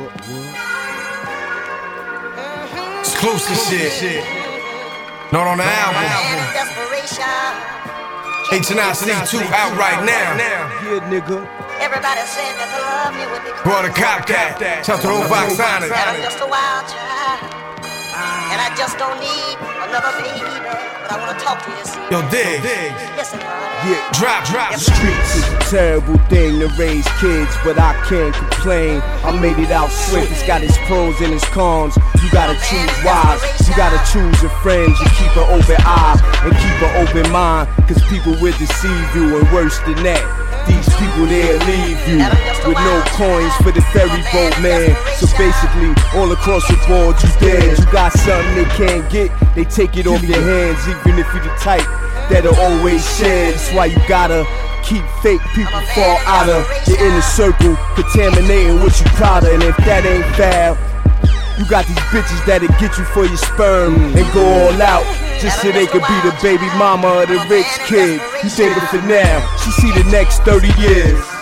Exclusive shit. Not on the album. H&I-C2 out right now. Yeah, nigga. Everybody said that to love me would be crazy. Brought a cop that. Shout to the old Vox Sonic. And I'm just a wild child. And I just don't need another baby. But I wanna talk to you, see. Yo, dig. Listen, honey. Yeah. Drop. Streets is a terrible thing to raise kids, but I can't complain. I made it out swift, it's got its pros and its cons. You gotta choose wise, you gotta choose your friends. You keep an open eye and keep an open mind, cause people will deceive you, and worse than that, these people they'll leave you with no coins for the ferry boat, man. So basically, all across the board you dead. You got something they can't get, they take it off your hands. Even if you're the type that'll always share, that's why you gotta keep fake people fall out of your inner circle, contaminating what you proud of. And if that ain't foul, you got these bitches that'll get you for your sperm and go all out just so they could be the baby mama of the rich kid. You think of for now, she see the next 30 years.